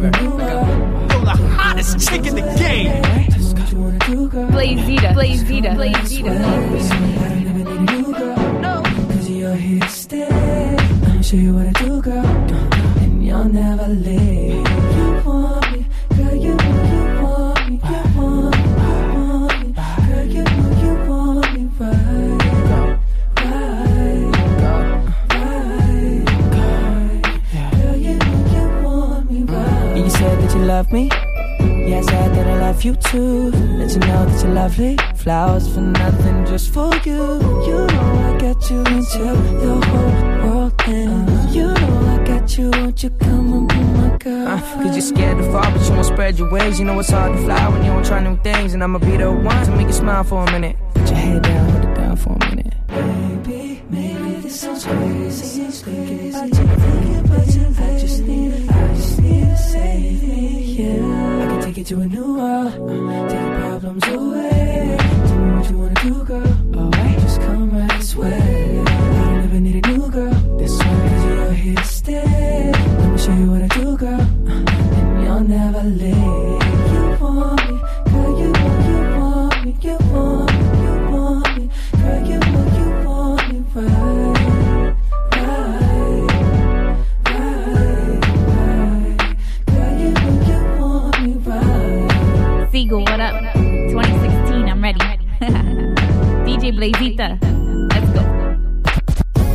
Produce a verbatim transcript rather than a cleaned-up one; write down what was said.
Yo, the hottest chick in the game. Blazita, Blazita, Blazita. No, cause you're here to stay. I'ma show you what I do, girl, and you'll never leave. You want me, girl, you know you want me, you want me, you want me, girl, you know you want me right, right, right, right. Girl, you know you want me right. You said that you love me. Yeah, I said that I love you too. Let you know that you're lovely. Flowers for nothing, just for you. You know I got you into the whole world, and you know I got you. Won't you come and be my girl? Uh, Cause you're scared to fall, but you won't spread your wings. You know it's hard to fly when you don't try new things, and I'ma be the one to make you smile for a minute. Put your head down, hold it down for a minute. Baby, maybe this sounds crazy. It's crazy. I just think about you. I just need, I just need to save me. Yeah, I can take you to a new world. Uh, take your problems away. Tell me what you wanna do, girl. Alright, just come right this way. I don't ever need a new girl. This one, cause you're here to stay. Let me show you what I do, girl, uh, and you'll never leave. You want me, girl, you know you want me. You want me, you want me, girl, you know you want me right, right, right, right. Girl, you know you want me right. Siegel, what up? twenty sixteen, I'm ready. D J Blazita.